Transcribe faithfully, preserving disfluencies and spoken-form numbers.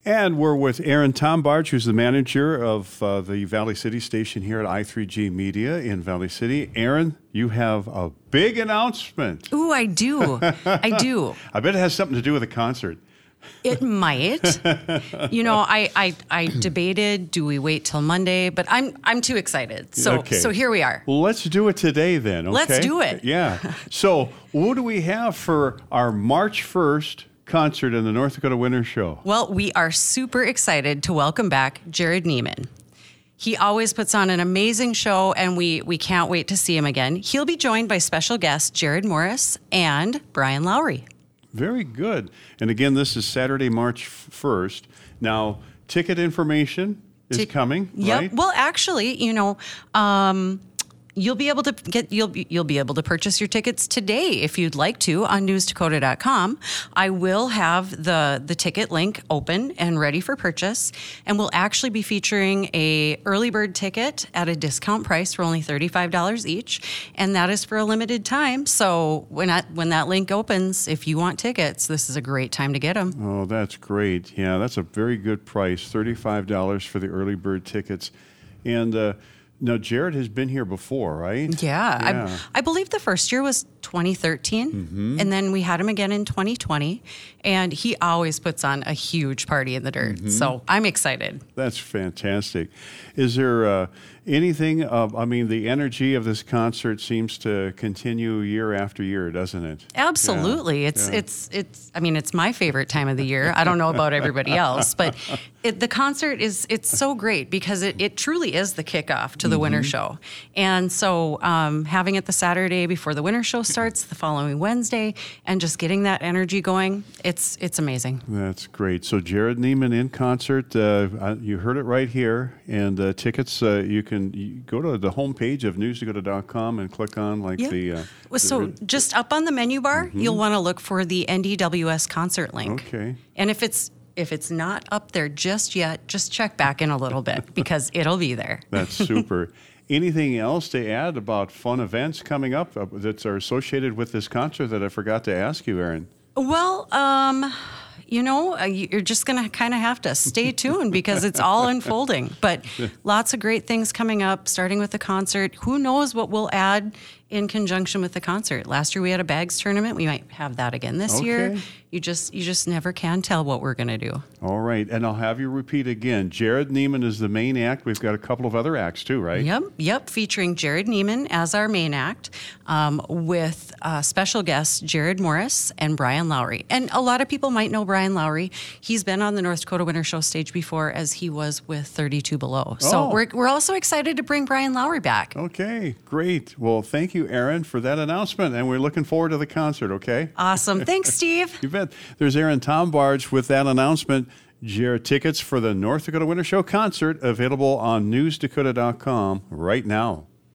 And we're with Aaron Tombarge, who's the manager of uh, the Valley City station here at I three G Media in Valley City. Aaron, you have a big announcement. Ooh, I do. I do. I bet it has something to do with the concert. It might. You know, I, I I debated, do we wait till Monday? But I'm I'm too excited. So Okay. so here we are. Well, let's do it today then, okay? Let's do it. Yeah. So what do we have for our March first concert in the North Dakota Winter Show? Well, we are super excited to welcome back Jared Neiman. He always puts on an amazing show, and we we can't wait to see him again. He'll be joined by special guests Jared Morris and Brian Lowry. Very good. And again, this is Saturday, March first. Now, ticket information is Tic- coming, Yep. right? Well, actually, you know, um, you'll be able to get you'll be, you'll be able to purchase your tickets today if you'd like to on news dakota dot com. I will have the the ticket link open and ready for purchase, and we'll actually be featuring a early bird ticket at a discount price for only thirty-five dollars each, and that is for a limited time. So when that when that link opens, if you want tickets, this is a great time to get them. Oh, that's great. Yeah, that's a very good price, thirty-five dollars for the early bird tickets. And uh, now, Jared has been here before, right? Yeah, Yeah. I, I believe the first year was twenty thirteen, Mm-hmm. and then we had him again in twenty twenty, and he always puts on a huge party in the dirt. Mm-hmm. So I'm excited. That's fantastic. Is there uh, anything of, I mean, the energy of this concert seems to continue year after year, doesn't it? Absolutely, Yeah, it's yeah. it's it's. I mean, it's my favorite time of the year. I don't know about everybody else, but it, the concert is it's so great because it, it truly is the kickoff to the Mm-hmm. winter show, and so um, having it the Saturday before the winter show starts, the following Wednesday, and just getting that energy going, it's it's amazing. That's great. So Jared Neiman in concert, uh, uh, you heard it right here. And uh, tickets, uh, you can you go to the homepage of news dakota dot com and click on like Yeah. the... Uh, Well, so the- just up on the menu bar, you'll want to look for the N D W S concert link. Okay. And if it's if it's not up there just yet, just check back in a little bit because it'll be there. That's super. Anything else to add about fun events coming up uh, that are associated with this concert that I forgot to ask you, Aaron? Well, um, you know, uh, you're just going to kind of have to stay tuned because it's all unfolding. But lots of great things coming up, starting with the concert. Who knows what we'll add in conjunction with the concert? Last year we had a bags tournament. We might have that again this year. Okay. You just you just never can tell what we're going to do. All right. And I'll have you repeat again. Jared Neiman is the main act. We've got a couple of other acts too, right? Yep, yep. Featuring Jared Neiman as our main act, um, with uh, special guests Jared Morris and Brian Lowry. And a lot of people might know Brian Lowry. He's been on the North Dakota Winter Show stage before, as he was with thirty-two Below. So Oh. we're we're also excited to bring Brian Lowry back. Okay, great. Well, thank you, Aaron, for that announcement. And we're looking forward to the concert, okay? Awesome. Thanks, Steve. You bet. There's Aaron Tombarge with that announcement. Jared, tickets for the North Dakota Winter Show concert available on news dakota dot com right now.